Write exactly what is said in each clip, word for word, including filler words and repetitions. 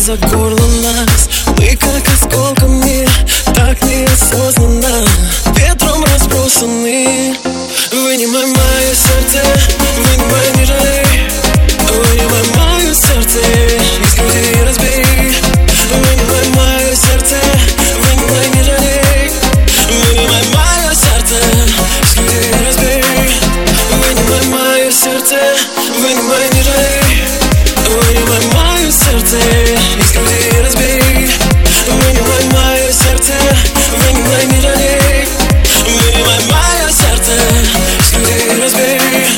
за горло нас. Мы как осколками, так неосознанно, ветром разбросаны. Вынимай мое сердце, вынимай, не жалей. Вынимай мое сердце, из груди разбей. Вынимай мое сердце, вынимай, не жалей. Вынимай мое сердце, из груди разбей. Вынимай мое сердце, вынимай, не жалей. Вынимай мое сердце, из груди разбей. Вынимай мое сердце, вынимай, не жалей. Вынимай мое сердце, из груди разбей.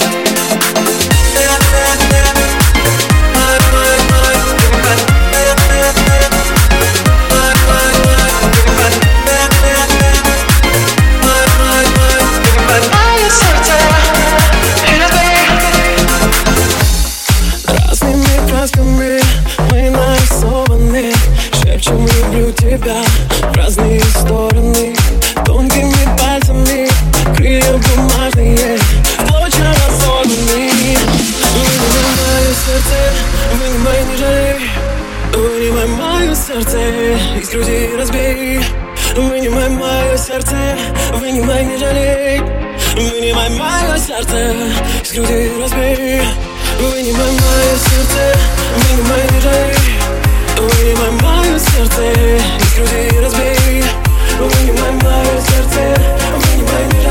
Разными красками мы нарисованы, шепчем люблю тебя в разные стороны. Тонкими пальцами крылья бумажные, в клочья разорваны. Вынимай мое сердце, вынимай, не жалей. Вынимай мое сердце, из груди разбей. Вынимай мое сердце, вынимай, не жалей. Вынимай мое сердце, из груди разбей. Вынимай мое сердце, вынимай, не жалей. Вынимай мое сердце, из груди разбей. Вынимай мое сердце, вынимай, не жалей.